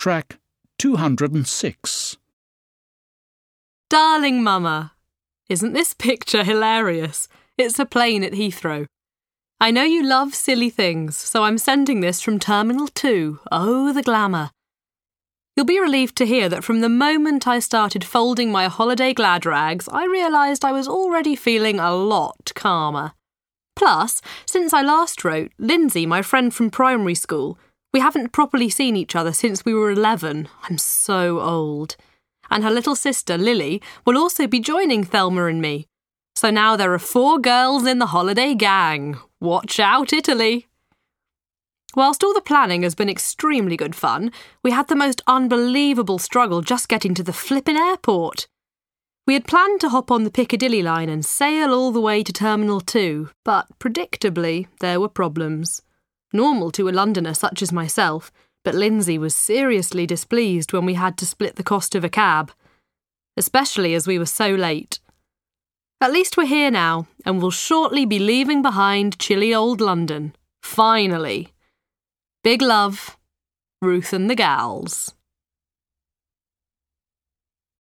track 206. Darling Mama, isn't this picture hilarious? It's a plane at Heathrow. I know you love silly things, so I'm sending this from Terminal 2. Oh, the glamour. You'll be relieved to hear that from the moment I started folding my holiday glad rags, I realised I was already feeling a lot calmer. Plus, since I last wrote, Lindsay, my friend from primary school, we haven't properly seen each other since we were 11. I'm so old. And her little sister, Lily, will also be joining Thelma and me. So now there are 4 girls in the holiday gang. Watch out, Italy! Whilst all the planning has been extremely good fun, we had the most unbelievable struggle just getting to the flippin' airport. We had planned to hop on the Piccadilly line and sail all the way to Terminal 2, but predictably there were problems. Normal to a Londoner such as myself, but Lindsay was seriously displeased when we had to split the cost of a cab, especially as we were so late. At least we're here now, and we'll shortly be leaving behind chilly old London. Finally. Big love, Ruth and the gals.